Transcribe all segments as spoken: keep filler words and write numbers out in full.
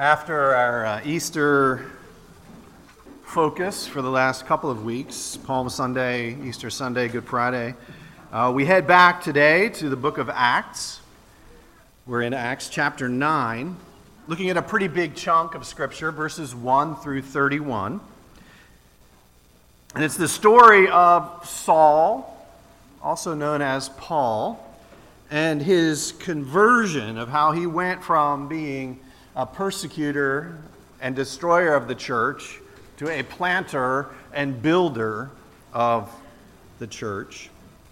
After our uh, Easter focus for the last couple of weeks, Palm Sunday, Easter Sunday, Good Friday, uh, we head back today to the book of Acts. We're in Acts chapter nine, looking at a pretty big chunk of Scripture, verses one through thirty-one. And it's the story of Saul, also known as Paul, and his conversion, of how he went from being a persecutor and destroyer of the church to a planter and builder of the church.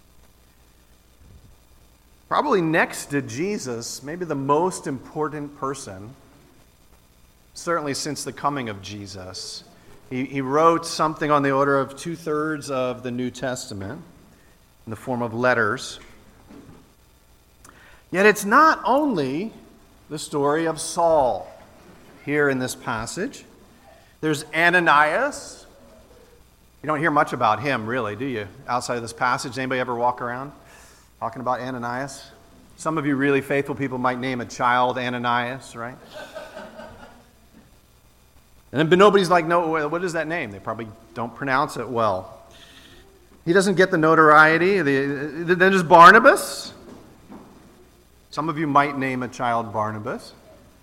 Probably next to Jesus, maybe the most important person, certainly since the coming of Jesus. He, he wrote something on the order of two-thirds of the New Testament in the form of letters. Yet it's not only the story of Saul here in this passage. There's Ananias. You don't hear much about him, really, do you? Outside of this passage, anybody ever walk around talking about Ananias? Some of you really faithful people might name a child Ananias, right? And then nobody's like, no, what is that name? They probably don't pronounce it well. He doesn't get the notoriety. Then there's Barnabas. Some of you might name a child Barnabas.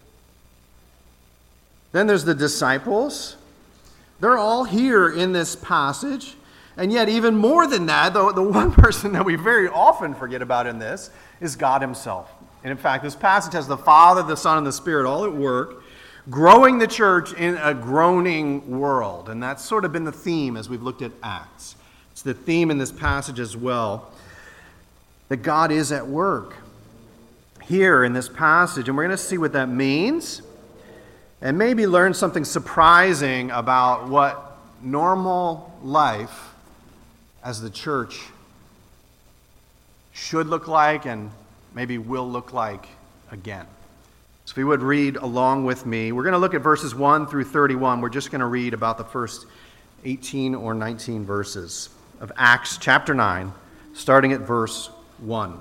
Then there's the disciples. They're all here in this passage. And yet, even more than that, the, the one person that we very often forget about in this is God himself. And in fact, this passage has the Father, the Son, and the Spirit all at work, growing the church in a groaning world. And that's sort of been the theme as we've looked at Acts. It's the theme in this passage as well, that God is at work here in this passage, and we're going to see what that means and maybe learn something surprising about what normal life as the church should look like and maybe will look like again. So if you would read along with me, we're going to look at verses one through thirty-one. We're just going to read about the first eighteen or nineteen verses of Acts chapter nine, starting at verse one.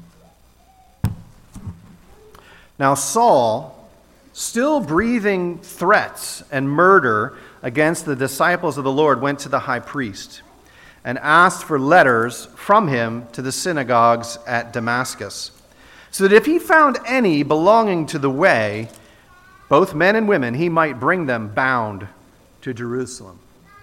Now Saul, still breathing threats and murder against the disciples of the Lord, went to the high priest and asked for letters from him to the synagogues at Damascus, so that if he found any belonging to the way, both men and women, he might bring them bound to Jerusalem.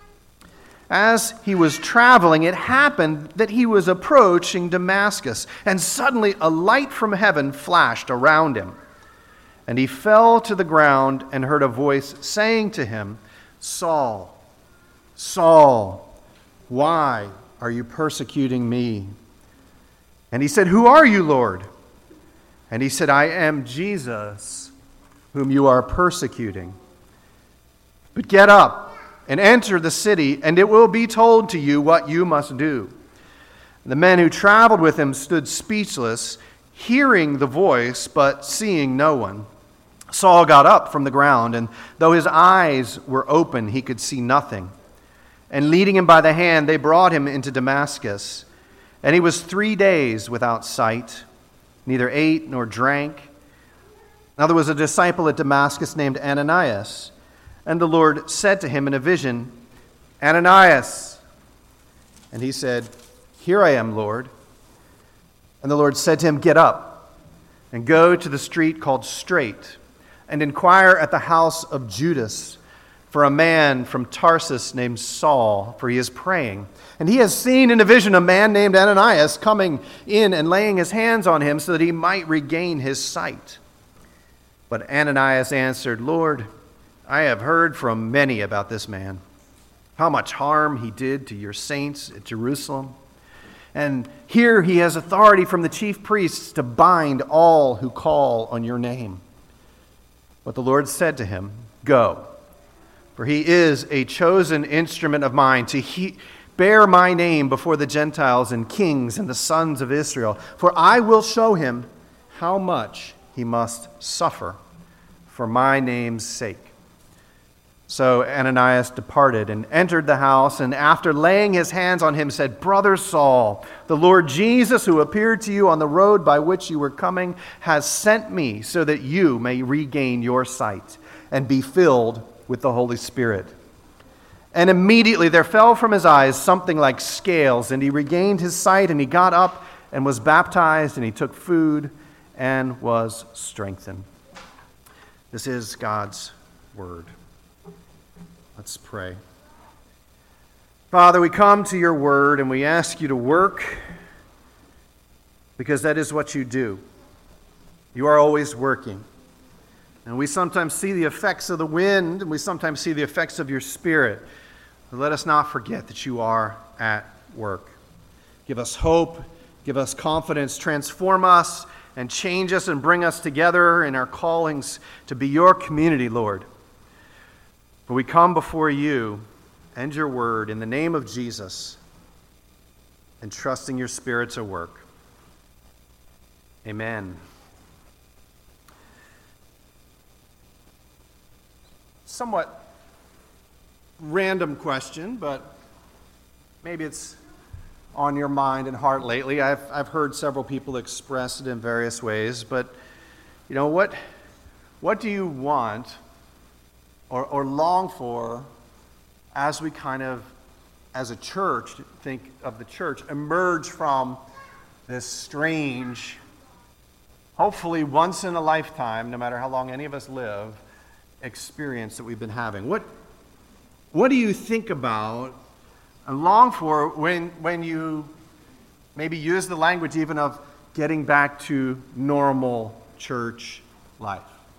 As he was traveling, it happened that he was approaching Damascus, and suddenly a light from heaven flashed around him. And he fell to the ground and heard a voice saying to him, Saul, Saul, why are you persecuting me? And he said, Who are you, Lord? And he said, I am Jesus, whom you are persecuting. But get up and enter the city, and it will be told to you what you must do. The men who traveled with him stood speechless, hearing the voice, but seeing no one. Saul got up from the ground, and though his eyes were open, he could see nothing. And leading him by the hand, they brought him into Damascus. And he was three days without sight, neither ate nor drank. Now there was a disciple at Damascus named Ananias, and the Lord said to him in a vision, Ananias. And he said, Here I am, Lord. And the Lord said to him, Get up and go to the street called Straight, and inquire at the house of Judas for a man from Tarsus named Saul, for he is praying. And he has seen in a vision a man named Ananias coming in and laying his hands on him so that he might regain his sight. But Ananias answered, Lord, I have heard from many about this man, how much harm he did to your saints at Jerusalem. And here he has authority from the chief priests to bind all who call on your name. But the Lord said to him, Go, for he is a chosen instrument of mine to he- bear my name before the Gentiles and kings and the sons of Israel. For I will show him how much he must suffer for my name's sake. So Ananias departed and entered the house, and after laying his hands on him said, "Brother Saul, the Lord Jesus, who appeared to you on the road by which you were coming, has sent me so that you may regain your sight and be filled with the Holy Spirit." And immediately there fell from his eyes something like scales, and he regained his sight, and he got up and was baptized, and he took food and was strengthened. This is God's word. Let's pray. Father, we come to your word and we ask you to work, because that is what you do. You are always working. And we sometimes see the effects of the wind, and we sometimes see the effects of your Spirit. But let us not forget that you are at work. Give us hope, give us confidence, transform us, and change us and bring us together in our callings to be your community, Lord. For we come before you and your word in the name of Jesus and trusting your Spirit to work. Amen. Somewhat random question, but maybe it's on your mind and heart lately. I've, I've heard several people express it in various ways, but you know, what, what do you want Or, or long for as we kind of, as a church, think of the church, emerge from this strange, hopefully once in a lifetime, no matter how long any of us live, experience that we've been having? What, what do you think about and long for when, when you maybe use the language even of getting back to normal church life?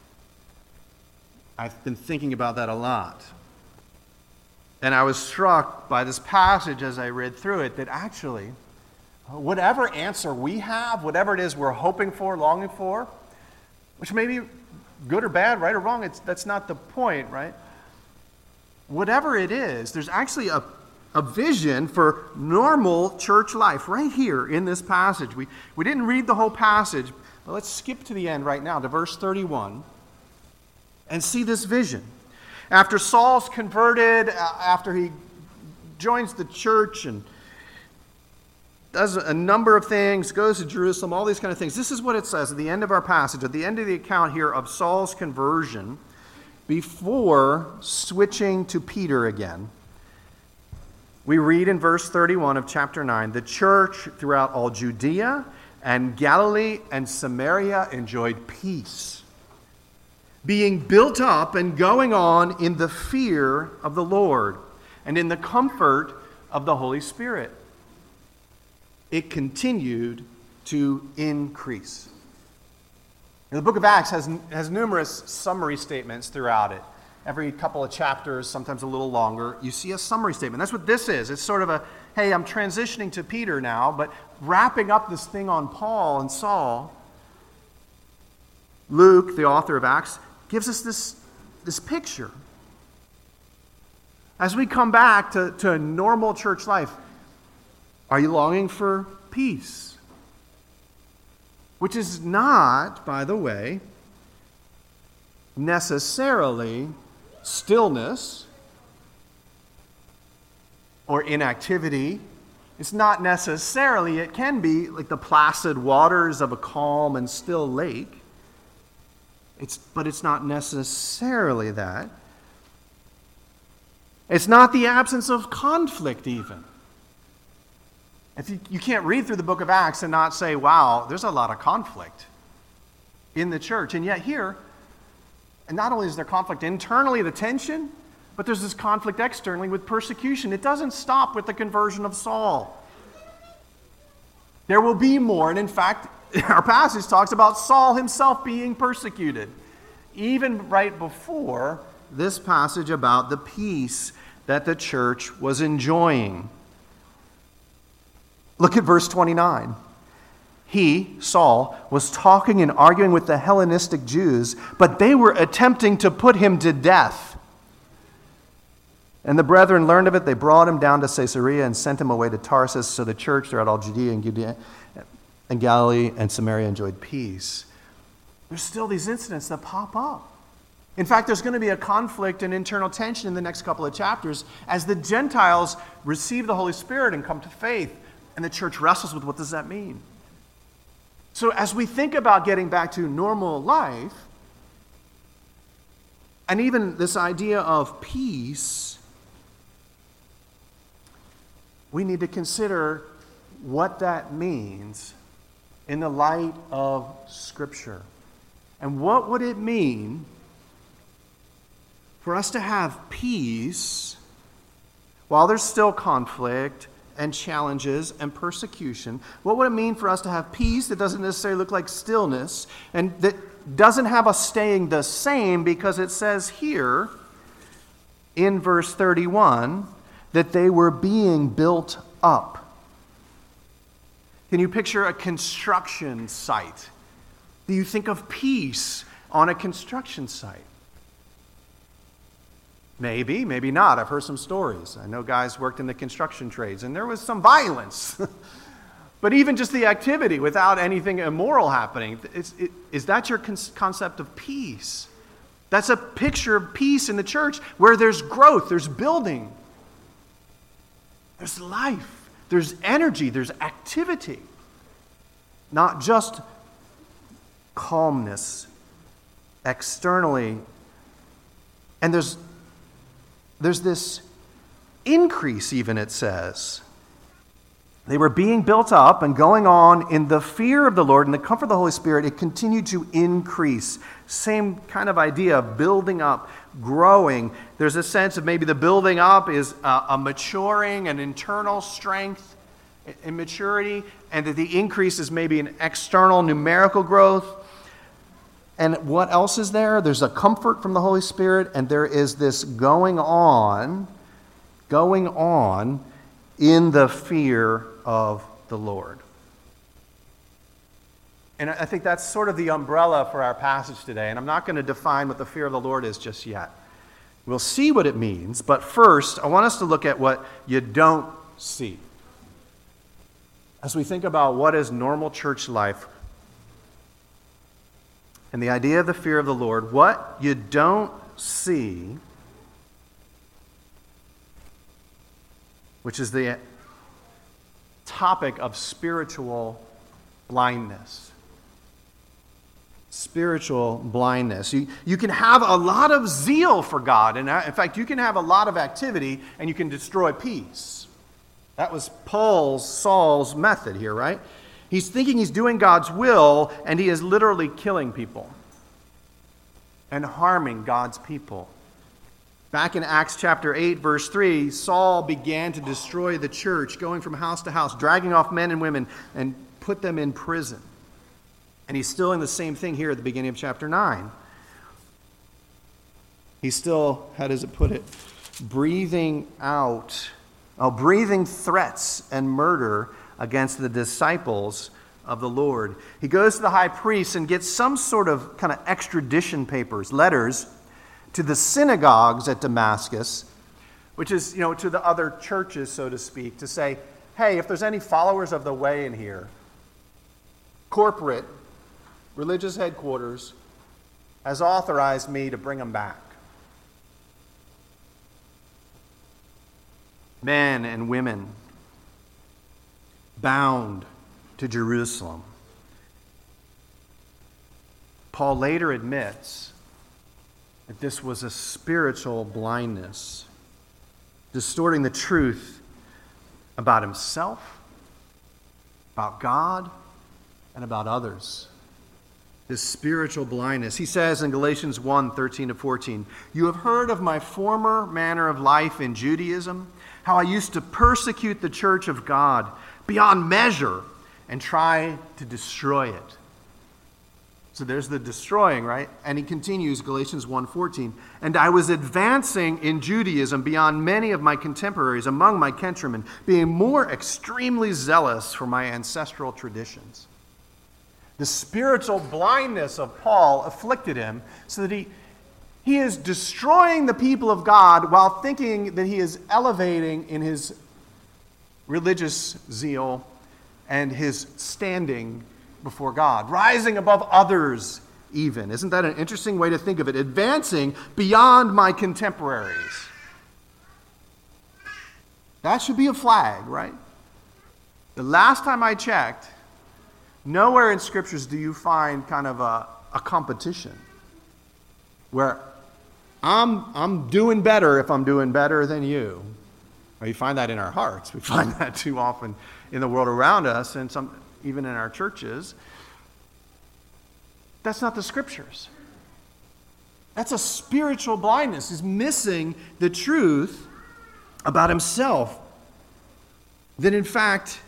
I've been thinking about that a lot. And I was struck by this passage as I read through it that actually, whatever answer we have, whatever it is we're hoping for, longing for, which may be good or bad, right or wrong, it's, that's not the point, right? Whatever it is, there's actually a, a vision for normal church life right here in this passage. We, we didn't read the whole passage, but let's skip to the end right now, to verse thirty-one. And see this vision. After Saul's converted, after he joins the church and does a number of things, goes to Jerusalem, all these kind of things. This is what it says at the end of our passage, at the end of the account here of Saul's conversion, before switching to Peter again. We read in verse thirty-one of chapter nine, "The church throughout all Judea and Galilee and Samaria enjoyed peace, being built up and going on in the fear of the Lord and in the comfort of the Holy Spirit. It continued to increase." And the book of Acts has, has numerous summary statements throughout it. Every couple of chapters, sometimes a little longer, you see a summary statement. That's what this is. It's sort of a, hey, I'm transitioning to Peter now, but wrapping up this thing on Paul and Saul. Luke, the author of Acts, gives us this, this picture. As we come back to, to a normal church life, are you longing for peace? Which is not, by the way, necessarily stillness or inactivity. It's not necessarily, it can be like the placid waters of a calm and still lake. It's, but it's not necessarily that. It's not the absence of conflict even. If you, you can't read through the book of Acts and not say, wow, there's a lot of conflict in the church. And yet here, and not only is there conflict internally, the tension, but there's this conflict externally with persecution. It doesn't stop with the conversion of Saul. There will be more, and in fact, our passage talks about Saul himself being persecuted, even right before this passage about the peace that the church was enjoying. Look at verse twenty-nine. He, Saul, was talking and arguing with the Hellenistic Jews, but they were attempting to put him to death. And the brethren learned of it. They brought him down to Caesarea and sent him away to Tarsus. So the church throughout all Judea and Judea and Galilee and Samaria enjoyed peace. There's still these incidents that pop up. In fact, there's going to be a conflict and internal tension in the next couple of chapters as the Gentiles receive the Holy Spirit and come to faith, and the church wrestles with what does that mean. So as we think about getting back to normal life, and even this idea of peace, we need to consider what that means in the light of Scripture. And what would it mean for us to have peace while there's still conflict and challenges and persecution? What would it mean for us to have peace that doesn't necessarily look like stillness and that doesn't have us staying the same, because it says here in verse thirty-one that they were being built up. Can you picture a construction site? Do you think of peace on a construction site? Maybe, maybe not. I've heard some stories. I know guys worked in the construction trades, and there was some violence. But even just the activity without anything immoral happening, is, is that your con- concept of peace? That's a picture of peace in the church where there's growth, there's building, there's life, there's energy, there's activity. Not just calmness externally. And there's There's this increase, even, it says. They were being built up and going on in the fear of the Lord and the comfort of the Holy Spirit. It continued to increase. Same kind of idea of building up, growing. There's a sense of maybe the building up is a, a maturing, an internal strength and maturity, and that the increase is maybe an external numerical growth. And what else is there? There's a comfort from the Holy Spirit, and there is this going on, going on in the fear of the Lord. And I think that's sort of the umbrella for our passage today, and I'm not going to define what the fear of the Lord is just yet. We'll see what it means, but first, I want us to look at what you don't see. As we think about what is normal church life, and the idea of the fear of the Lord, what you don't see, which is the topic of spiritual blindness. Spiritual blindness. You, you can have a lot of zeal for God, and in fact, you can have a lot of activity, and you can destroy peace. That was Paul's, Saul's method here, right? He's thinking he's doing God's will, and he is literally killing people and harming God's people. Back in Acts chapter eight, verse three, Saul began to destroy the church, going from house to house, dragging off men and women, and put them in prison. And he's still in the same thing here at the beginning of chapter nine. He's still, how does it put it, breathing out, oh, breathing threats and murder against the disciples of the Lord. He goes to the high priest and gets some sort of kind of extradition papers, letters, to the synagogues at Damascus, which is, you know, to the other churches, so to speak, to say, hey, if there's any followers of the way in here, corporate, religious headquarters has authorized me to bring them back. Men and women bound to Jerusalem. Paul later admits that this was a spiritual blindness, distorting the truth about himself, about God, and about others. This spiritual blindness. He says in Galatians one, thirteen to fourteen, "You have heard of my former manner of life in Judaism, how I used to persecute the church of God beyond measure and try to destroy it." So there's the destroying, right? And he continues, Galatians one fourteen, "And I was advancing in Judaism beyond many of my contemporaries among my countrymen, being more extremely zealous for my ancestral traditions." The spiritual blindness of Paul afflicted him so that he, he is destroying the people of God while thinking that he is elevating in his religious zeal and his standing before God, rising above others even. Isn't that an interesting way to think of it? Advancing beyond my contemporaries. That should be a flag, right? The last time I checked, nowhere in scriptures do you find kind of a, a competition where I'm, I'm doing better if I'm doing better than you. Well, you find that in our hearts. We find that too often in the world around us and some, even in our churches. That's not the scriptures. That's a spiritual blindness. He's missing the truth about himself. That in fact,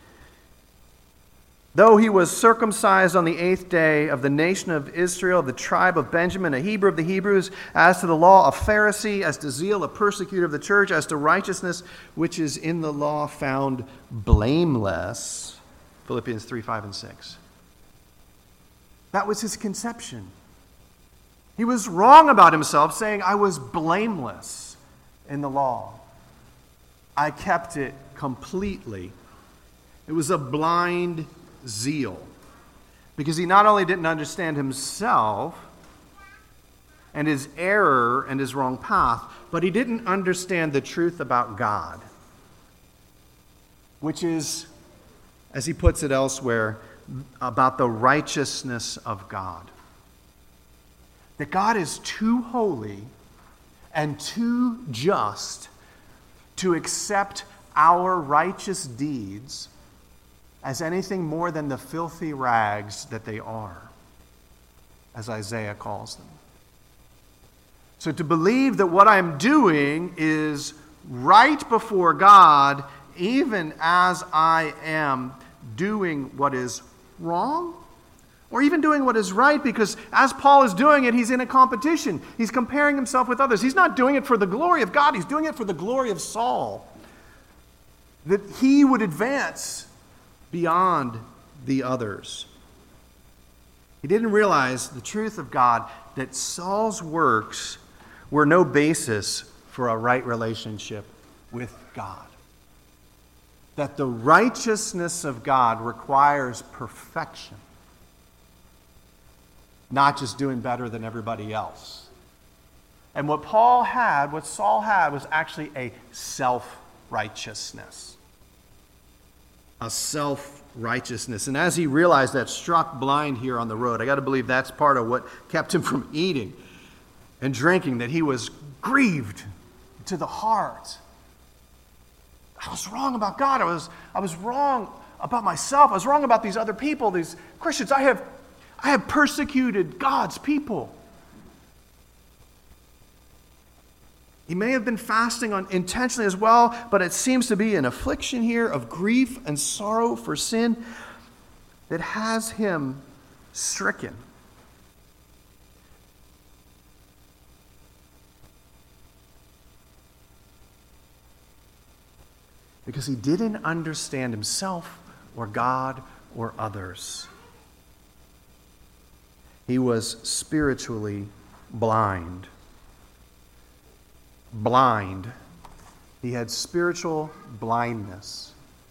though he was circumcised on the eighth day of the nation of Israel, of the tribe of Benjamin, a Hebrew of the Hebrews, as to the law, a Pharisee, as to zeal, a persecutor of the church, as to righteousness, which is in the law, found blameless. Philippians three, five, and six. That was his conception. He was wrong about himself, saying, I was blameless in the law. I kept it completely. It was a blind zeal. Because he not only didn't understand himself and his error and his wrong path, but he didn't understand the truth about God. Which is, as he puts it elsewhere, about the righteousness of God. That God is too holy and too just to accept our righteous deeds as anything more than the filthy rags that they are, as Isaiah calls them. So to believe that what I'm doing is right before God, even as I am doing what is wrong, or even doing what is right, because as Paul is doing it, he's in a competition. He's comparing himself with others. He's not doing it for the glory of God. He's doing it for the glory of Saul. That he would advance beyond the others. He didn't realize the truth of God, that Saul's works were no basis for a right relationship with God. That the righteousness of God requires perfection. Not just doing better than everybody else. And what Paul had, what Saul had, was actually a self-righteousness. A self-righteousness. And as he realized that, struck blind here on the road, I got to believe that's part of what kept him from eating and drinking, that he was grieved to the heart. I was wrong about God. I was, I was wrong about myself. I was wrong about these other people, these Christians. I have I have persecuted God's people. He may have been fasting on intentionally as well, but it seems to be an affliction here of grief and sorrow for sin that has him stricken. Because he didn't understand himself or God or others. He was spiritually blind. Blind. He had spiritual blindness.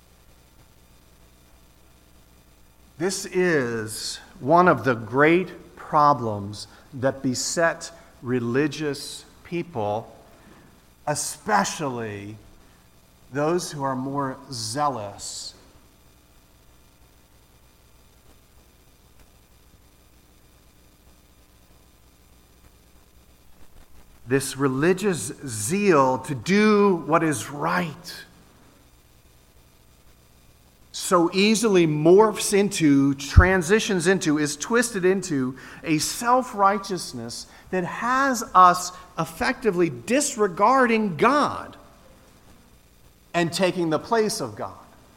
This is one of the great problems that beset religious people, especially those who are more zealous. This religious zeal to do what is right so easily morphs into, transitions into, is twisted into a self-righteousness that has us effectively disregarding God and taking the place of God.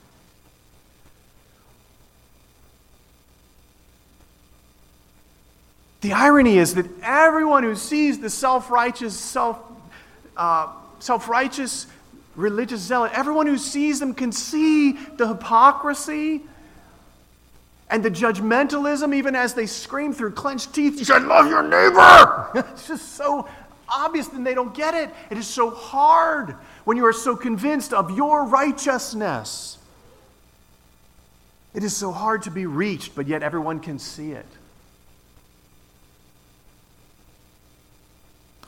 The irony is that everyone who sees the self-righteous, self, uh, self-righteous religious zealot, everyone who sees them can see the hypocrisy and the judgmentalism, even as they scream through clenched teeth, you should love your neighbor! It's just so obvious, and they don't get it. It is so hard when you are so convinced of your righteousness. It is so hard to be reached, but yet everyone can see it.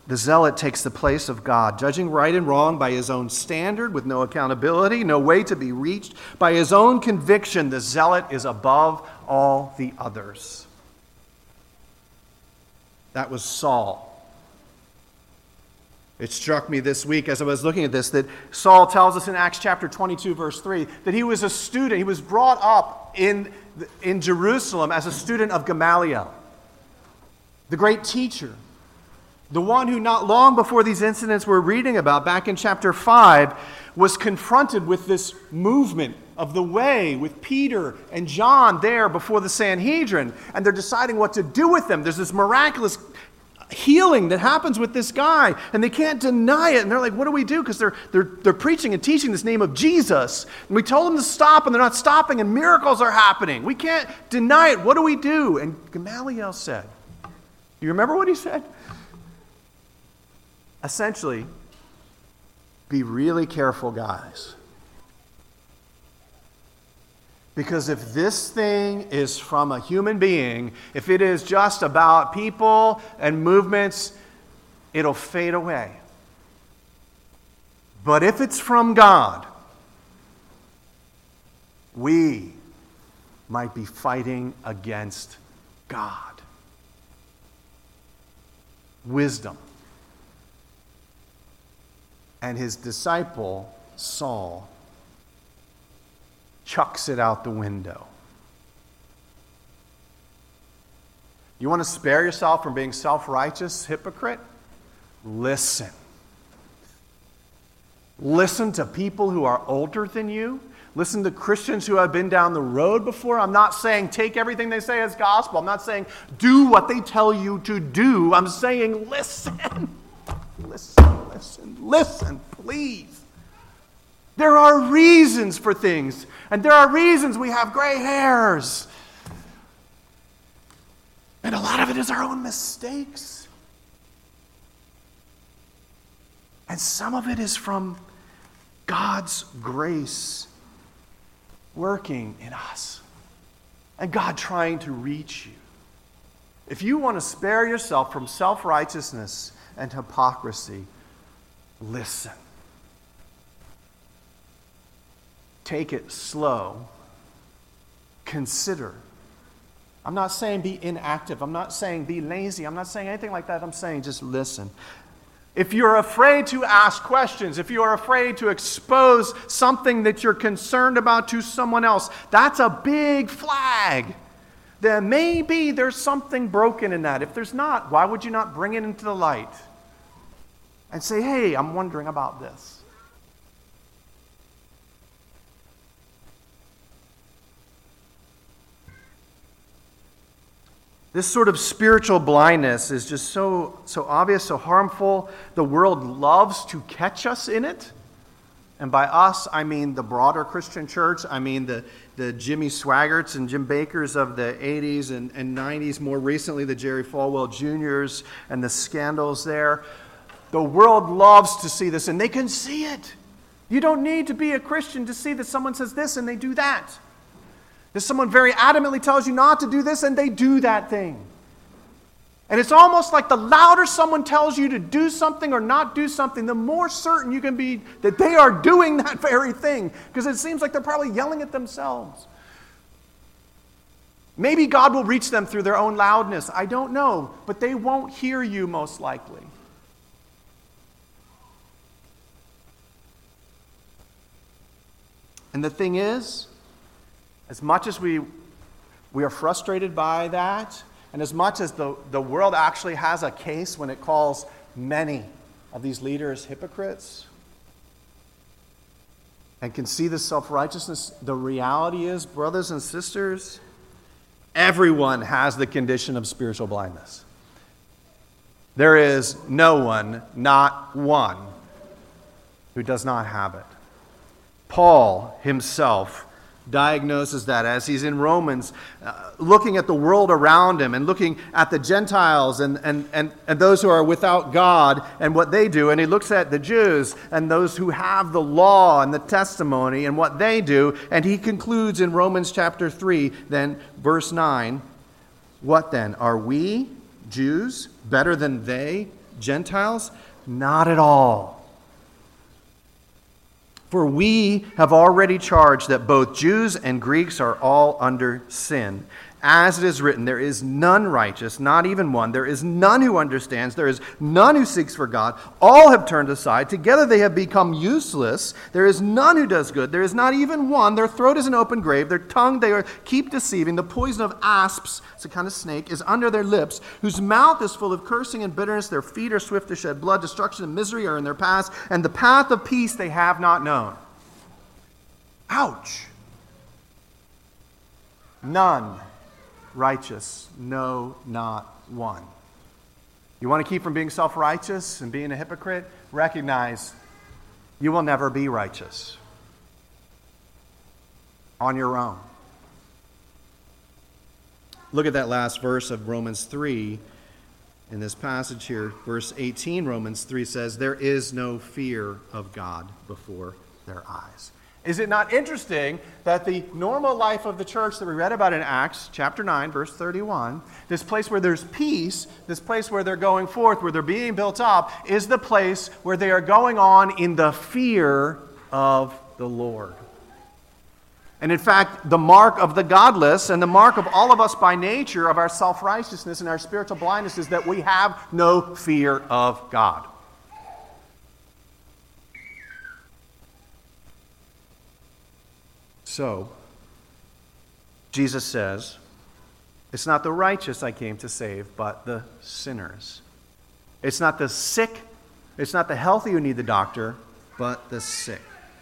The zealot takes the place of God, judging right and wrong by his own standard with no accountability, no way to be reached. By his own conviction, the zealot is above all the others. That was Saul. It struck me this week as I was looking at this that Saul tells us in Acts chapter twenty-two, verse three, that he was a student. He was brought up in, in Jerusalem as a student of Gamaliel, the great teacher. The one who not long before these incidents we're reading about, back in chapter five, was confronted with this movement of the way with Peter and John there before the Sanhedrin, and they're deciding what to do with them. There's this miraculous healing that happens with this guy, and they can't deny it, and they're like, what do we do? Because they're, they're, they're preaching and teaching this name of Jesus, and we told them to stop, and they're not stopping, and miracles are happening. We can't deny it. What do we do? And Gamaliel said, do you remember what he said? Essentially, be really careful, guys. Because if this thing is from a human being, if it is just about people and movements, it'll fade away. But if it's from God, we might be fighting against God. Wisdom. And his disciple, Saul, chucks it out the window. You want to spare yourself from being self-righteous, hypocrite? Listen. Listen to people who are older than you. Listen to Christians who have been down the road before. I'm not saying take everything they say as gospel. I'm not saying do what they tell you to do. I'm saying listen. Listen, listen, listen, please. There are reasons for things, and there are reasons we have gray hairs. And a lot of it is our own mistakes. And some of it is from God's grace working in us, and God trying to reach you. If you want to spare yourself from self-righteousness and hypocrisy, listen. Take it slow. Consider. I'm not saying be inactive. I'm not saying be lazy. I'm not saying anything like that. I'm saying just listen. If you're afraid to ask questions, if you're afraid to expose something that you're concerned about to someone else, that's a big flag. Then maybe there's something broken in that. If there's not, why would you not bring it into the light and say, hey, I'm wondering about this? This sort of spiritual blindness is just so, so obvious, so harmful. The world loves to catch us in it. And by us, I mean the broader Christian church. I mean the, the Jimmy Swaggarts and Jim Bakkers of the eighties and, and nineties. More recently, the Jerry Falwell Juniors and the scandals there. The world loves to see this, and they can see it. You don't need to be a Christian to see that someone says this and they do that. That someone very adamantly tells you not to do this and they do that thing. And it's almost like the louder someone tells you to do something or not do something, the more certain you can be that they are doing that very thing. Because it seems like they're probably yelling at themselves. Maybe God will reach them through their own loudness. I don't know. But they won't hear you most likely. And the thing is, as much as we, we are frustrated by that, and as much as the, the world actually has a case when it calls many of these leaders hypocrites and can see the self-righteousness, the reality is, brothers and sisters, everyone has the condition of spiritual blindness. There is no one, not one, who does not have it. Paul himself diagnoses that as he's in Romans, uh, looking at the world around him and looking at the Gentiles and, and, and, and those who are without God and what they do. And he looks at the Jews and those who have the law and the testimony and what they do. And he concludes in Romans chapter three, then verse nine, what then? Are we, Jews, better than they, Gentiles? Not at all. For we have already charged that both Jews and Greeks are all under sin. As it is written, there is none righteous, not even one. There is none who understands. There is none who seeks for God. All have turned aside. Together they have become useless. There is none who does good. There is not even one. Their throat is an open grave. Their tongue they are, keep deceiving. The poison of asps, it's a kind of snake, is under their lips, whose mouth is full of cursing and bitterness. Their feet are swift to shed blood. Destruction and misery are in their paths, and the path of peace they have not known. Ouch. None righteous, no, not one. You want to keep from being self-righteous and being a hypocrite? Recognize you will never be righteous on your own. Look at that last verse of Romans three. In this passage here, verse eighteen, Romans three says, there is no fear of God before their eyes. Is it not interesting that the normal life of the church that we read about in Acts chapter nine, verse thirty-one, this place where there's peace, this place where they're going forth, where they're being built up, is the place where they are going on in the fear of the Lord. And in fact, the mark of the godless and the mark of all of us by nature of our self-righteousness and our spiritual blindness is that we have no fear of God. So, Jesus says, it's not the righteous I came to save, but the sinners. It's not the sick, it's not the healthy who need the doctor, but the sick.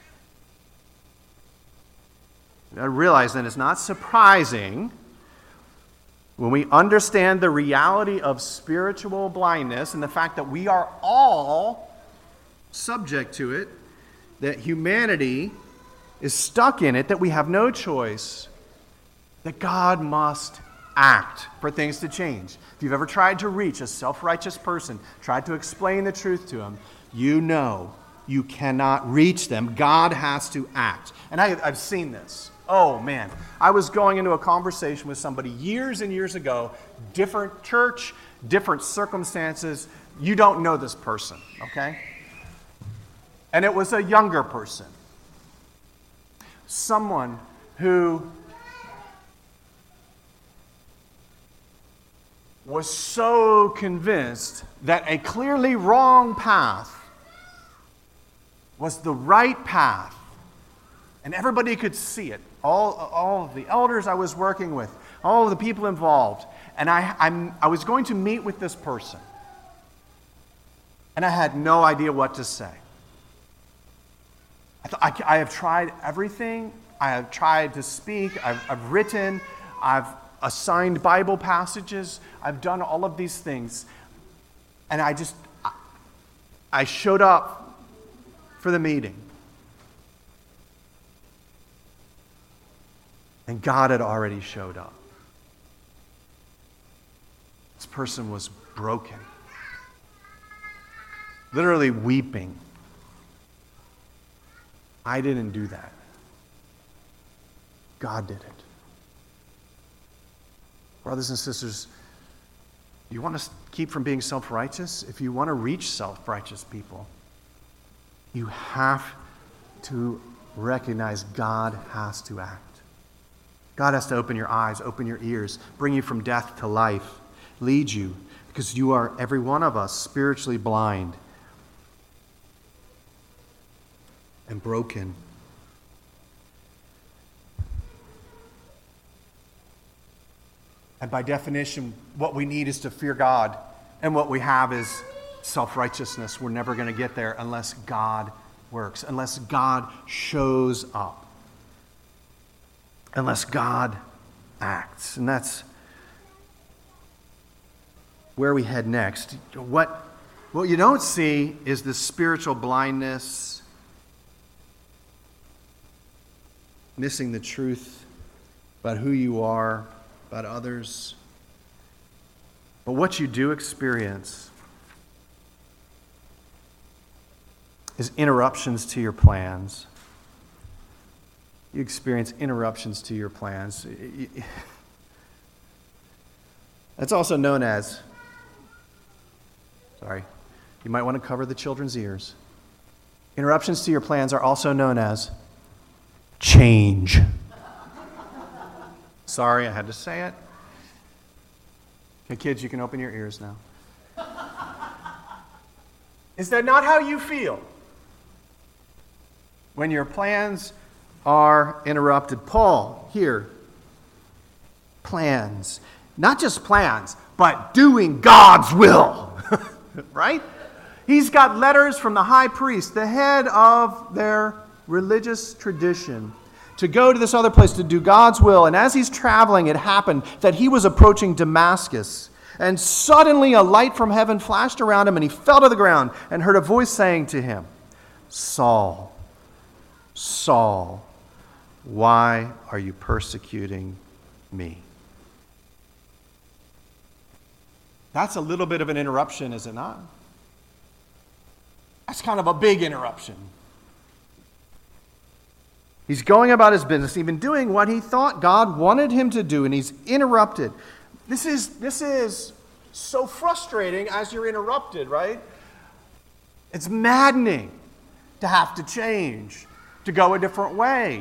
I realize then it's not surprising when we understand the reality of spiritual blindness and the fact that we are all subject to it, that humanity is stuck in it, that we have no choice, that God must act for things to change. If you've ever tried to reach a self-righteous person, tried to explain the truth to him, you know you cannot reach them. God has to act. And I, I've seen this. Oh, man. I was going into a conversation with somebody years and years ago, different church, different circumstances. You don't know this person, okay? And it was a younger person. Someone who was so convinced that a clearly wrong path was the right path. And everybody could see it. All, all of the elders I was working with, all of the people involved. And I, I'm, I was going to meet with this person. And I had no idea what to say. I, th- I, I have tried everything. I have tried to speak. I've, I've written. I've assigned Bible passages. I've done all of these things. And I just, I, I showed up for the meeting. And God had already showed up. This person was broken, literally weeping. I didn't do that. God did it. Brothers and sisters, you want to keep from being self-righteous? If you want to reach self-righteous people, you have to recognize God has to act. God has to open your eyes, open your ears, bring you from death to life, lead you, because you are, every one of us, spiritually blind and broken. And by definition, what we need is to fear God, and what we have is self-righteousness. We're never going to get there unless God works, unless God shows up, unless God acts. And that's where we head next. What, what you don't see is the spiritual blindness, missing the truth about who you are, about others. But what you do experience is interruptions to your plans. You experience interruptions to your plans. That's also known as, sorry, You might want to cover the children's ears. Interruptions to your plans are also known as change. Sorry, I had to say it. Okay, kids, you can open your ears now. Is that not how you feel when your plans are interrupted? Paul, here, plans. Not just plans, but doing God's will. Right? He's got letters from the high priest, the head of their religious tradition, to go to this other place to do God's will. And as he's traveling, it happened that he was approaching Damascus. And suddenly a light from heaven flashed around him, and he fell to the ground and heard a voice saying to him, Saul, Saul, why are you persecuting me? That's a little bit of an interruption, is it not? That's kind of a big interruption. He's going about his business, even doing what he thought God wanted him to do, and he's interrupted. This is, this is so frustrating as you're interrupted, right? It's maddening to have to change, to go a different way.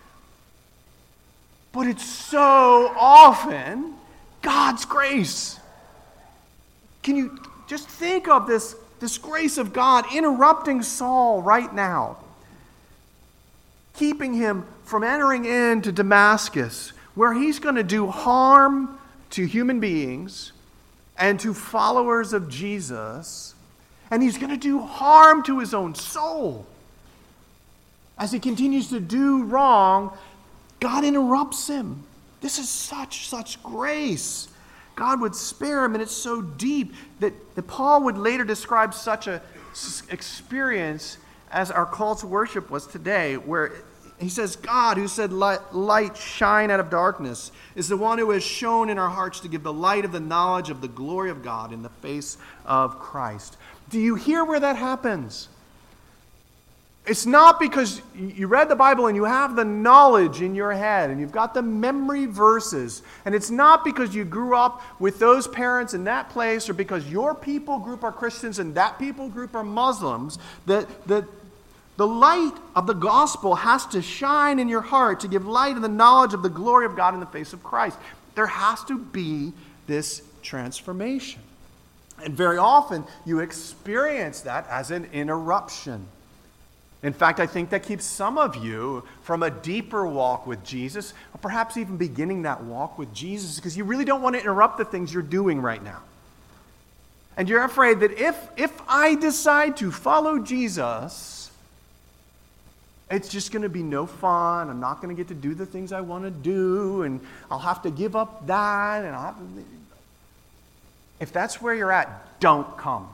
But it's so often God's grace. Can you just think of this, this grace of God interrupting Saul right now, keeping him from entering into Damascus, where he's going to do harm to human beings and to followers of Jesus, and he's going to do harm to his own soul. As he continues to do wrong, God interrupts him. This is such, such grace. God would spare him, and it's so deep that, that Paul would later describe such an experience as our call to worship was today, where he says, God, who said light, light shine out of darkness, is the one who has shown in our hearts to give the light of the knowledge of the glory of God in the face of Christ. Do you hear where that happens? It's not because you read the Bible and you have the knowledge in your head and you've got the memory verses. And it's not because you grew up with those parents in that place or because your people group are Christians and that people group are Muslims. That, that the light of the gospel has to shine in your heart to give light and the knowledge of the glory of God in the face of Christ. There has to be this transformation. And very often you experience that as an interruption. In fact, I think that keeps some of you from a deeper walk with Jesus, or perhaps even beginning that walk with Jesus, because you really don't want to interrupt the things you're doing right now. And you're afraid that if, if I decide to follow Jesus, it's just going to be no fun. I'm not going to get to do the things I want to do, and I'll have to give up that. And I'll have to... If that's where you're at, don't come.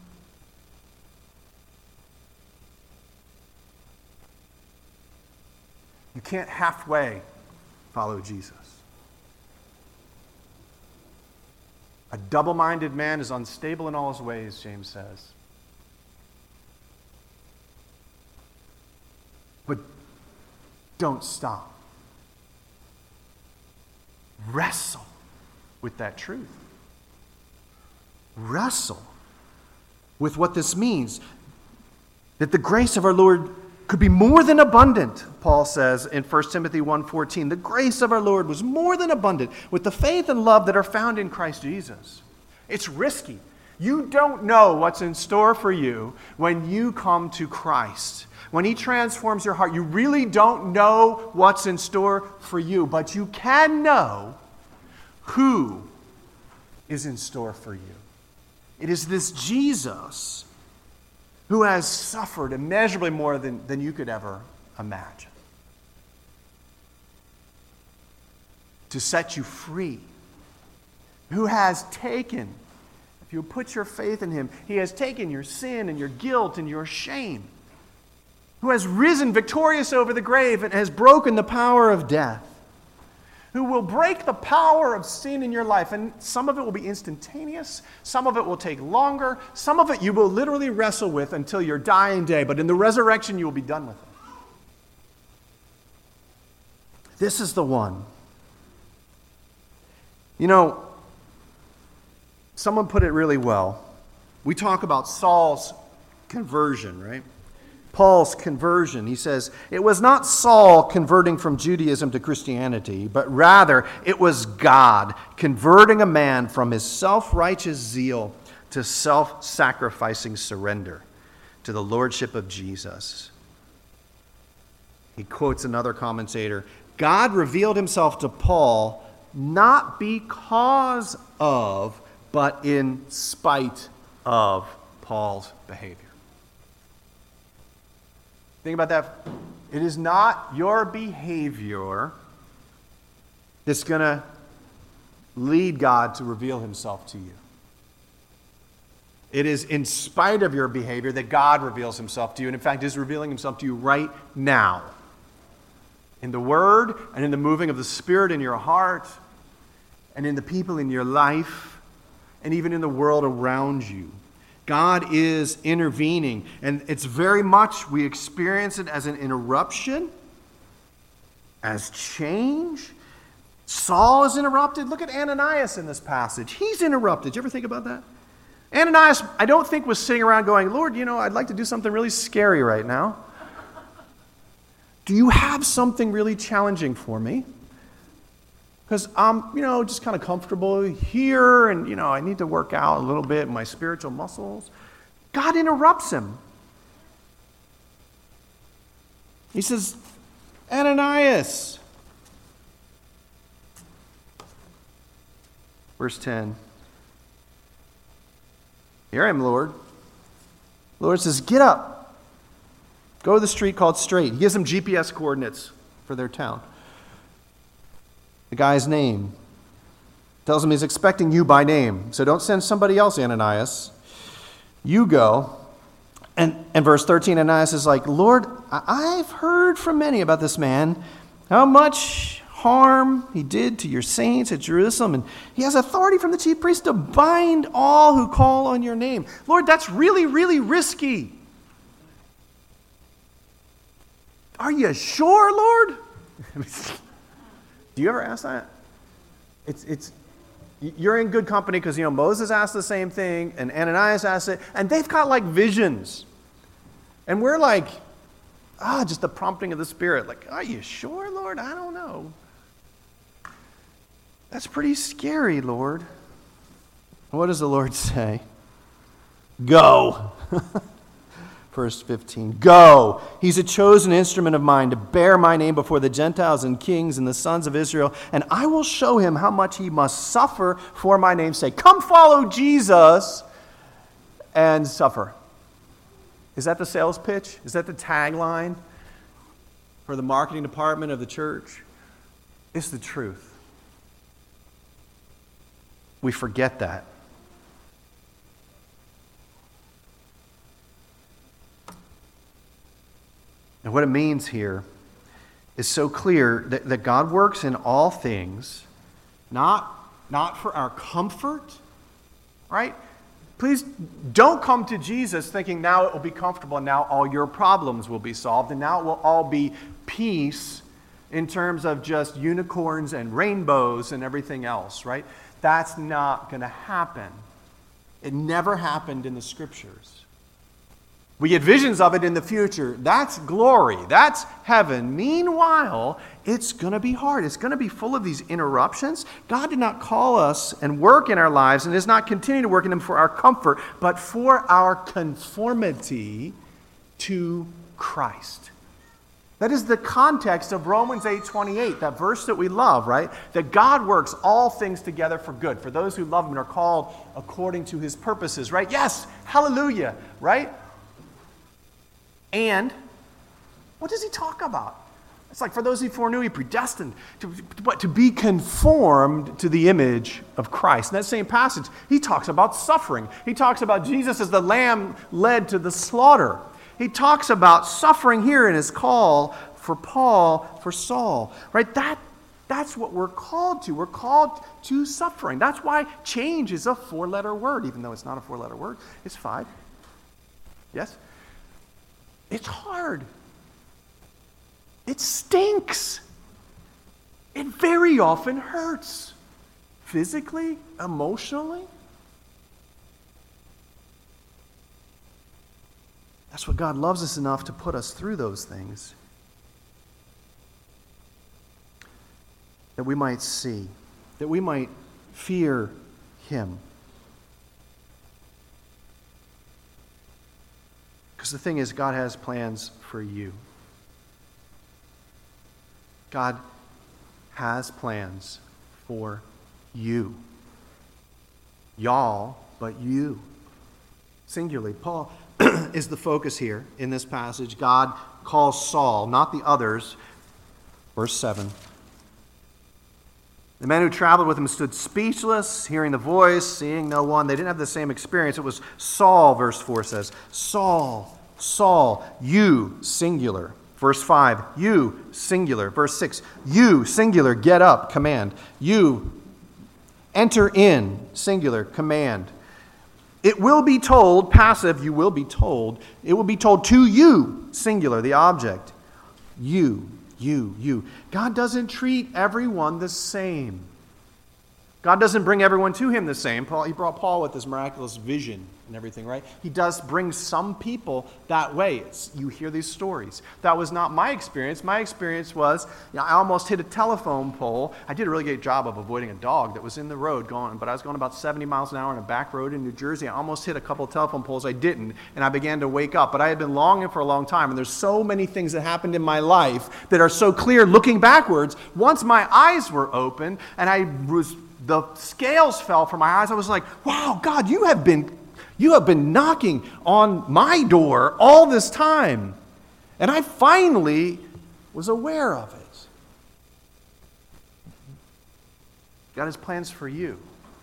You can't halfway follow Jesus. A double-minded man is unstable in all his ways, James says. But don't stop. Wrestle with that truth. Wrestle with what this means. That the grace of our Lord could be more than abundant, Paul says in First Timothy one fourteen. The grace of our Lord was more than abundant with the faith and love that are found in Christ Jesus. It's risky. You don't know what's in store for you when you come to Christ. When He transforms your heart, you really don't know what's in store for you, but you can know who is in store for you. It is this Jesus who has suffered immeasurably more than, than you could ever imagine, to set you free, who has taken, if you put your faith in Him, He has taken your sin and your guilt and your shame, who has risen victorious over the grave and has broken the power of death, who will break the power of sin in your life. And some of it will be instantaneous. Some of it will take longer. Some of it you will literally wrestle with until your dying day. But in the resurrection, you will be done with it. This is the one. You know, someone put it really well. We talk about Saul's conversion, right? Paul's conversion. He says, it was not Saul converting from Judaism to Christianity, but rather it was God converting a man from his self-righteous zeal to self-sacrificing surrender to the lordship of Jesus. He quotes another commentator, God revealed himself to Paul not because of, but in spite of Paul's behavior. Think about that. It is not your behavior that's going to lead God to reveal himself to you. It is in spite of your behavior that God reveals himself to you, and in fact is revealing himself to you right now. In the Word and in the moving of the Spirit in your heart and in the people in your life and even in the world around you. God is intervening, and it's very much, we experience it as an interruption, as change. Saul is interrupted. Look at Ananias in this passage. He's interrupted. Did you ever think about that? Ananias, I don't think, was sitting around going, Lord, you know, I'd like to do something really scary right now. Do you have something really challenging for me? Because I'm, you know, just kind of comfortable here, and, you know, I need to work out a little bit in my spiritual muscles. God interrupts him. He says, Ananias. Verse ten. Here I am, Lord. The Lord says, get up. Go to the street called Straight. He gives them G P S coordinates for their town. The guy's name. Tells him he's expecting you by name. So don't send somebody else, Ananias. You go. And, and verse thirteen, Ananias is like, Lord, I've heard from many about this man, how much harm he did to your saints at Jerusalem. And he has authority from the chief priest to bind all who call on your name. Lord, that's really, really risky. Are you sure, Lord? Do you ever ask that? It's it's you're in good company because, you know, Moses asked the same thing and Ananias asked it, and they've got like visions. And we're like, ah, just the prompting of the Spirit. Like, are you sure, Lord? I don't know. That's pretty scary, Lord. What does the Lord say? Go. Verse fifteen, go. He's a chosen instrument of mine to bear my name before the Gentiles and kings and the sons of Israel, and I will show him how much he must suffer for my name's sake. Come follow Jesus and suffer. Is that the sales pitch? Is that the tagline for the marketing department of the church? It's the truth. We forget that. And what it means here is so clear that, that God works in all things, not, not for our comfort, right? Please don't come to Jesus thinking now it will be comfortable and now all your problems will be solved and now it will all be peace in terms of just unicorns and rainbows and everything else, right? That's not going to happen. It never happened in the Scriptures. We get visions of it in the future. That's glory. That's heaven. Meanwhile, it's going to be hard. It's going to be full of these interruptions. God did not call us and work in our lives and does not continue to work in them for our comfort, but for our conformity to Christ. That is the context of Romans eight twenty-eight, that verse that we love, right? That God works all things together for good, for those who love him and are called according to his purposes, right? Yes, hallelujah, right? And what does he talk about? It's like, for those he foreknew, he predestined to, to, to be conformed to the image of Christ. In that same passage, he talks about suffering. He talks about Jesus as the lamb led to the slaughter. He talks about suffering here in his call for Paul, for Saul. Right? That, that's what we're called to. We're called to suffering. That's why change is a four-letter word, even though it's not a four-letter word. It's five. Yes? It's hard. It stinks. It very often hurts. Physically, emotionally. That's what God loves us enough to put us through those things, that we might see, that we might fear Him. Because the thing is, God has plans for you. God has plans for you. Y'all, but you. Singularly. Paul is the focus here in this passage. God calls Saul, not the others. Verse seven. The men who traveled with him stood speechless, hearing the voice, seeing no one. They didn't have the same experience. It was Saul, verse four says. Saul, Saul, you, singular. Verse five, you, singular. Verse six, you, singular, get up, command. You, enter in, singular, command. It will be told, passive, you will be told. It will be told to you, singular, the object. You, you, you. God doesn't treat everyone the same. God doesn't bring everyone to Him the same. Paul, he brought Paul with this miraculous vision and everything, right? He does bring some people that way. It's, you hear these stories. That was not my experience. My experience was, you know, I almost hit a telephone pole. I did a really great job of avoiding a dog that was in the road going, but I was going about seventy miles an hour on a back road in New Jersey. I almost hit a couple of telephone poles. I didn't, and I began to wake up. But I had been longing for a long time, and there's so many things that happened in my life that are so clear looking backwards. Once my eyes were open, and I was the scales fell from my eyes, I was like, wow, God, you have been you have been knocking on my door all this time. And I finally was aware of it. God has plans for you.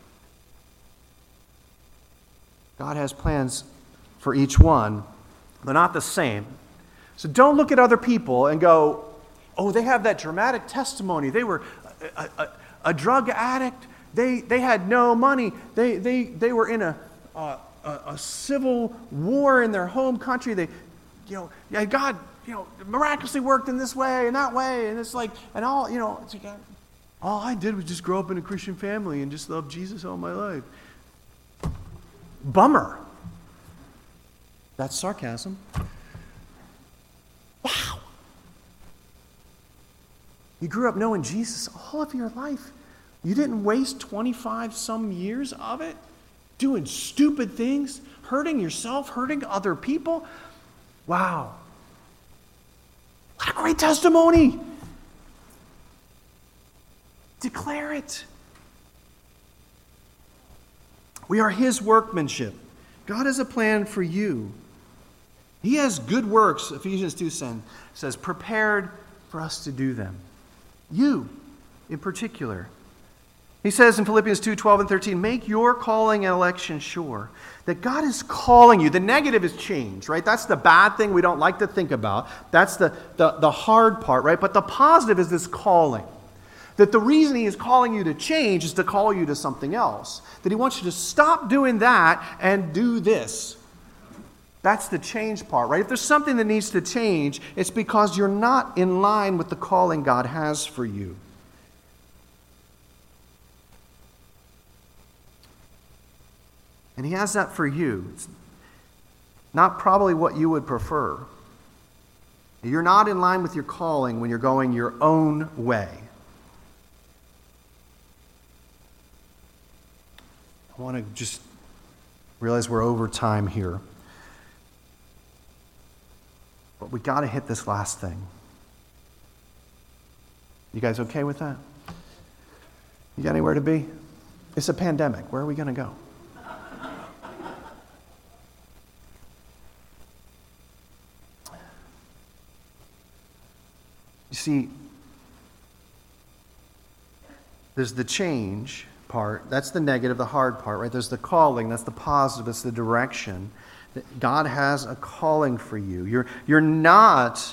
God has plans for each one. They're not the same. So don't look at other people and go, oh, they have that dramatic testimony. They were a, a, a drug addict. They they had no money. They they they were in a, a a civil war in their home country. They, you know, yeah, God, you know, miraculously worked in this way and that way, and it's like, and all, you know, it's like, all I did was just grow up in a Christian family and just love Jesus all my life. Bummer. That's sarcasm. Wow. You grew up knowing Jesus all of your life. You didn't waste twenty-five some years of it doing stupid things, hurting yourself, hurting other people. Wow. What a great testimony. Declare it. We are His workmanship. God has a plan for you. He has good works, Ephesians two says, prepared for us to do them. You, in particular. He says in Philippians two, twelve and thirteen, make your calling and election sure. That God is calling you. The negative is change, right? That's the bad thing we don't like to think about. That's the, the, the hard part, right? But the positive is this calling. That the reason He is calling you to change is to call you to something else. That He wants you to stop doing that and do this. That's the change part, right? If there's something that needs to change, it's because you're not in line with the calling God has for you. And He has that for you. It's not probably what you would prefer. You're not in line with your calling when you're going your own way. I want to just realize we're over time here. But we got to hit this last thing. You guys okay with that? You got anywhere to be? It's a pandemic. Where are we going to go? You see, there's the change part. That's the negative, the hard part, right? There's the calling. That's the positive. That's the direction. God has a calling for you. You're, you're not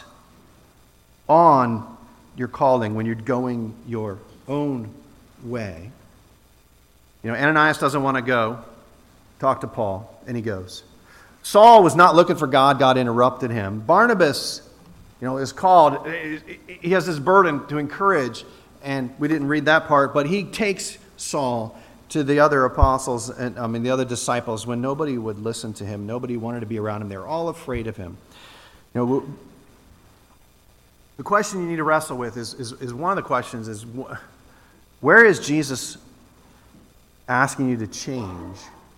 on your calling when you're going your own way. You know, Ananias doesn't want to go talk to Paul, and he goes. Saul was not looking for God. God interrupted him. Barnabas, you know, is called. He has this burden to encourage, and we didn't read that part, but he takes Saul to the other apostles, and I mean the other disciples, when nobody would listen to him, nobody wanted to be around him. They were all afraid of him. You know, the question you need to wrestle with is, is, is one of the questions is, where is Jesus asking you to change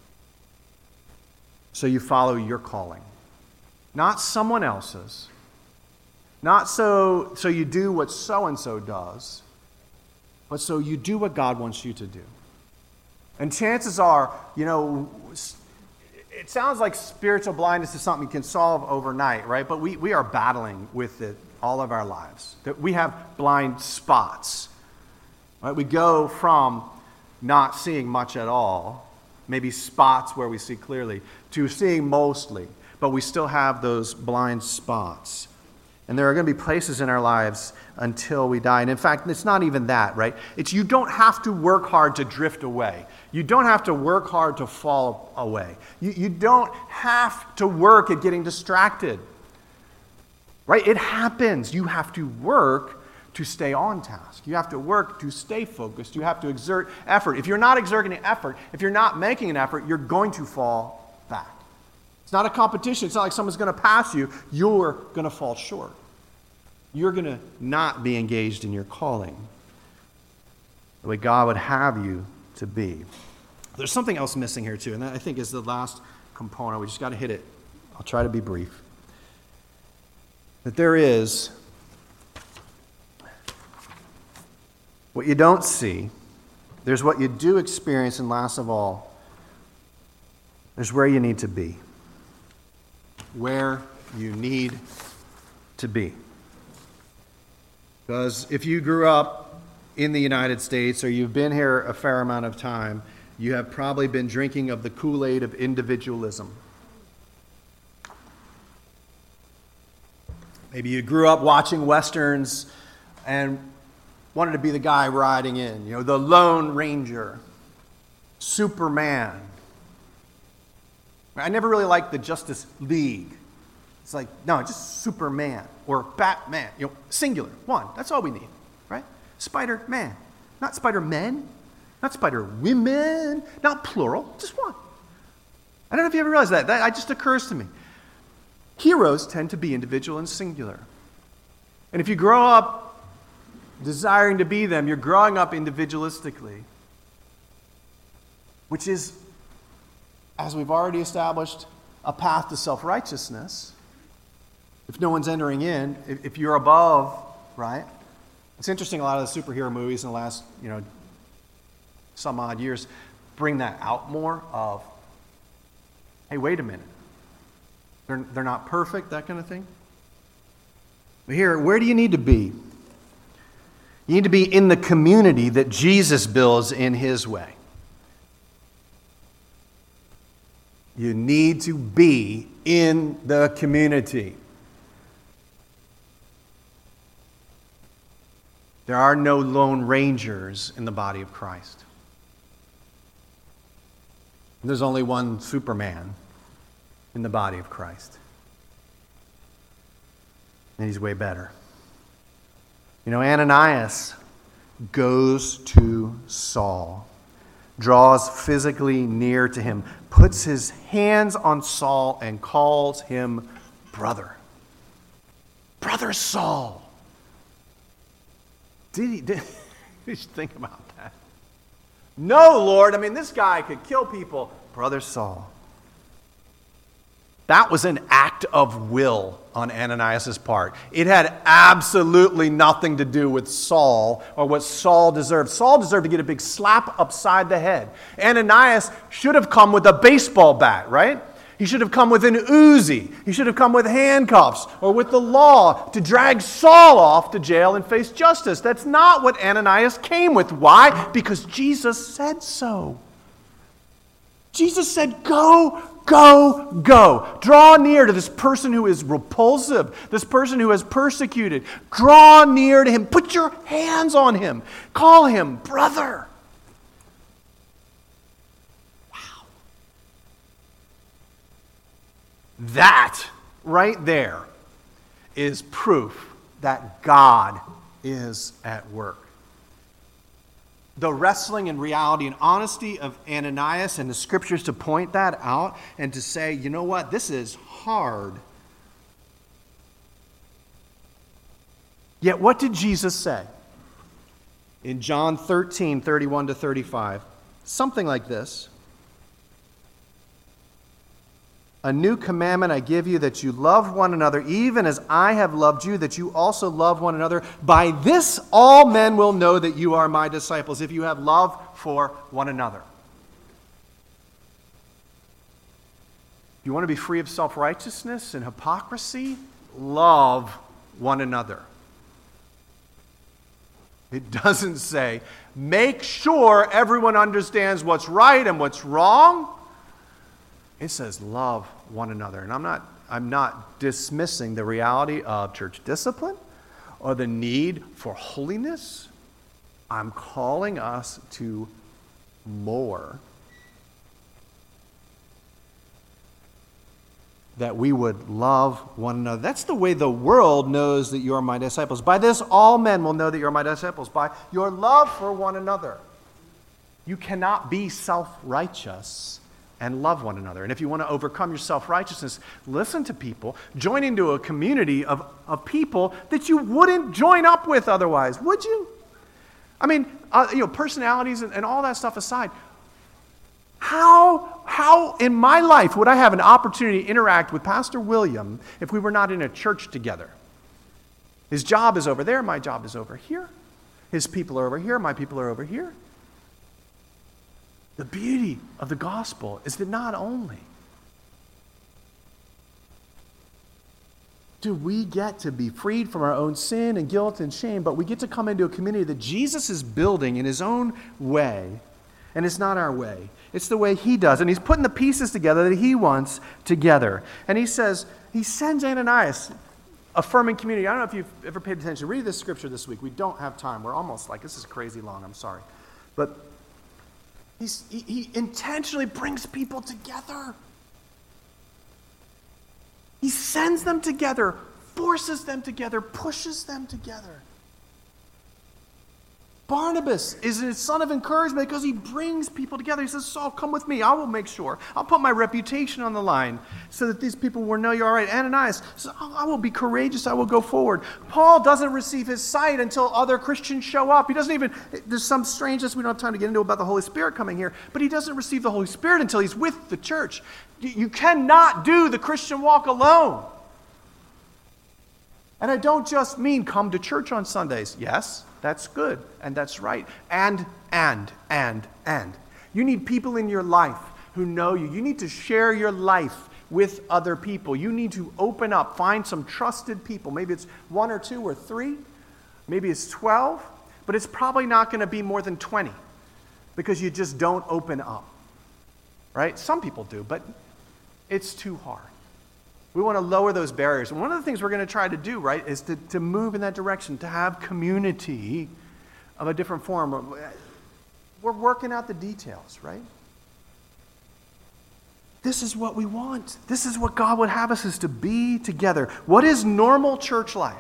so you follow your calling? Not someone else's. Not so, so you do what so-and-so does, but so you do what God wants you to do. And chances are, you know, it sounds like spiritual blindness is something you can solve overnight, right? But we, we are battling with it all of our lives. That we have blind spots. Right? We go from not seeing much at all, maybe spots where we see clearly, to seeing mostly, but we still have those blind spots. And there are going to be places in our lives until we die. And in fact, it's not even that, right? It's you don't have to work hard to drift away. You don't have to work hard to fall away. You, you don't have to work at getting distracted. Right? It happens. You have to work to stay on task. You have to work to stay focused. You have to exert effort. If you're not exerting an effort, if you're not making an effort, you're going to fall back. It's not a competition. It's not like someone's going to pass you. You're going to fall short. You're going to not be engaged in your calling the way God would have you to be. There's something else missing here too, and that I think is the last component. We just got to hit it. I'll try to be brief. That there is what you don't see. There's what you do experience, and last of all, there's where you need to be. Where you need to be. Because if you grew up in the United States or you've been here a fair amount of time, you have probably been drinking of the Kool-Aid of individualism. Maybe you grew up watching Westerns and wanted to be the guy riding in, you know, the Lone Ranger, Superman. I never really liked the Justice League. It's like, no, just Superman or Batman, you know, singular, one. That's all we need, right? Spider-Man, not Spider-Men, not Spider-Women, not plural, just one. I don't know if you ever realized that. That just occurs to me. Heroes tend to be individual and singular. And if you grow up desiring to be them, you're growing up individualistically, which is, as we've already established, a path to self-righteousness. If no one's entering in, if, if you're above, right? It's interesting, a lot of the superhero movies in the last, you know, some odd years bring that out more of, hey, wait a minute. They're, they're not perfect, that kind of thing. But here, where do you need to be? You need to be in the community that Jesus builds in his way. You need to be in the community. There are no lone rangers in the body of Christ. There's only one Superman in the body of Christ. And he's way better. You know, Ananias goes to Saul, draws physically near to him, puts his hands on Saul and calls him brother. Brother Saul. Did he, did, did you think about that? No, Lord, I mean, this guy could kill people. Brother Saul. That was an act of will on Ananias' part. It had absolutely nothing to do with Saul or what Saul deserved. Saul deserved to get a big slap upside the head. Ananias should have come with a baseball bat, right? He should have come with an Uzi. He should have come with handcuffs or with the law to drag Saul off to jail and face justice. That's not what Ananias came with. Why? Because Jesus said so. Jesus said, go, go, go. Draw near to this person who is repulsive, this person who has persecuted. Draw near to him. Put your hands on him. Call him brother. Wow. That right there is proof that God is at work. the wrestling and reality and honesty of Ananias and the scriptures to point that out and to say, you know what, this is hard. Yet what did Jesus say? In John thirteen, thirty-one to thirty-five, something like this. A new commandment I give you, that you love one another, even as I have loved you, that you also love one another. By this all men will know that you are my disciples, if you have love for one another. You want to be free of self-righteousness and hypocrisy? Love one another. It doesn't say, make sure everyone understands what's right and what's wrong. It says love one another. And I'm not, I'm not dismissing the reality of church discipline or the need for holiness. I'm calling us to more. That we would love one another. That's the way the world knows that you are my disciples. By this all men will know that you are my disciples, by your love for one another. You cannot be self-righteous and love one another. And if you want to overcome your self-righteousness, listen to people, join into a community of, of people that you wouldn't join up with otherwise, would you? I mean, uh, you know, personalities and, and all that stuff aside, how, how in my life would I have an opportunity to interact with Pastor William if we were not in a church together? His job is over there, my job is over here. His people are over here, my people are over here. The beauty of the gospel is that not only do we get to be freed from our own sin and guilt and shame, but we get to come into a community that Jesus is building in his own way. And it's not our way. It's the way he does. And he's putting the pieces together that he wants together. And he says, he sends Ananias, affirming community. I don't know if you've ever paid attention. Read this scripture this week. We don't have time. We're almost like, this is crazy long. I'm sorry. But he's, he, he intentionally brings people together. He sends them together, forces them together, pushes them together. Barnabas is a son of encouragement because he brings people together. He says, Saul, come with me. I will make sure. I'll put my reputation on the line so that these people will know you're all right. Ananias says, oh, I will be courageous. I will go forward. Paul doesn't receive his sight until other Christians show up. He doesn't even, there's some strangeness we don't have time to get into about the Holy Spirit coming here, but he doesn't receive the Holy Spirit until he's with the church. You cannot do the Christian walk alone. And I don't just mean come to church on Sundays. Yes, that's good, and that's right. And, and, and, and. You need people in your life who know you. You need to share your life with other people. You need to open up, find some trusted people. Maybe it's one or two or three. Maybe it's twelve. But it's probably not going to be more than twenty because you just don't open up. Right? Some people do, but it's too hard. We want to lower those barriers. And one of the things we're going to try to do, right, is to, to move in that direction, to have community of a different form. We're working out the details, right? This is what we want. This is what God would have us, is to be together. What is normal church life?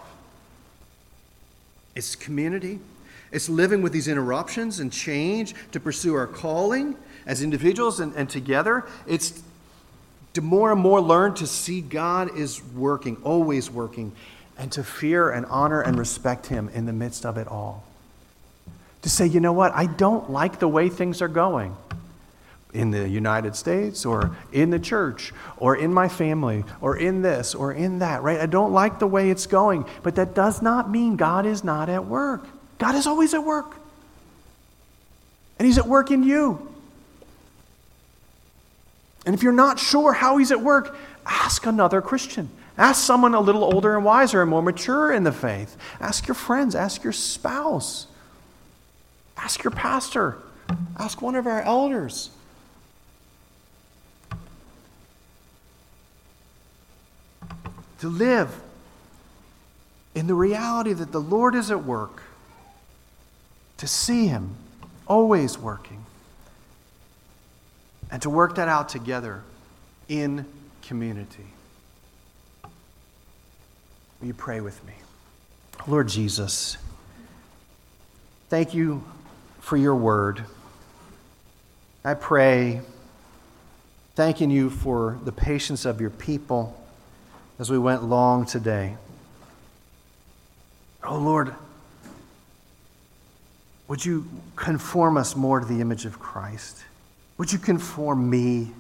It's community. It's living with these interruptions and change to pursue our calling as individuals and, and together. It's to more and more learn to see God is working, always working, and to fear and honor and respect him in the midst of it all. To say, you know what, I don't like the way things are going in the United States or in the church or in my family or in this or in that, right? I don't like the way it's going, but that does not mean God is not at work. God is always at work. And he's at work in you. And if you're not sure how he's at work, ask another Christian. Ask someone a little older and wiser and more mature in the faith. Ask your friends. Ask your spouse. Ask your pastor. Ask one of our elders. To live in the reality that the Lord is at work. To see him always working. And to work that out together in community. Will you pray with me? Lord Jesus, thank you for your word. I pray, thanking you for the patience of your people as we went long today. Oh Lord, would you conform us more to the image of Christ? Would you conform me?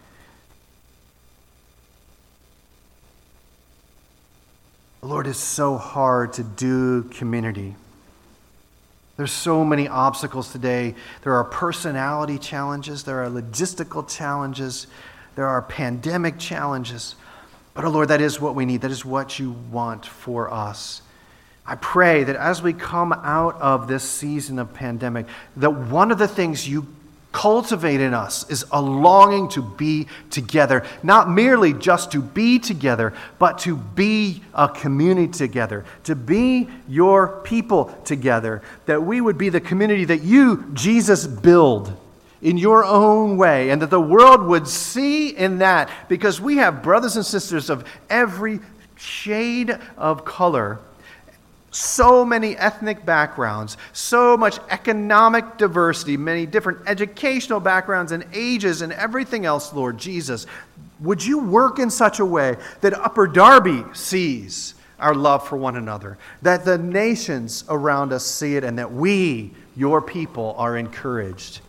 Lord, it's so hard to do community. There's so many obstacles today. There are personality challenges. There are logistical challenges. There are pandemic challenges. But, oh Lord, that is what we need. That is what you want for us. I pray that as we come out of this season of pandemic, that one of the things you cultivate in us is a longing to be together, not merely just to be together, but to be a community together, to be your people together, that we would be the community that you, Jesus, build in your own way, and that the world would see in that, because we have brothers and sisters of every shade of color, so many ethnic backgrounds, so much economic diversity, many different educational backgrounds and ages and everything else, Lord Jesus. Would you work in such a way that Upper Darby sees our love for one another, that the nations around us see it, and that we, your people, are encouraged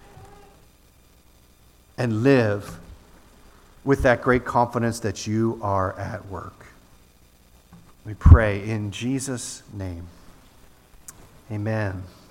and live with that great confidence that you are at work. We pray in Jesus' name. Amen.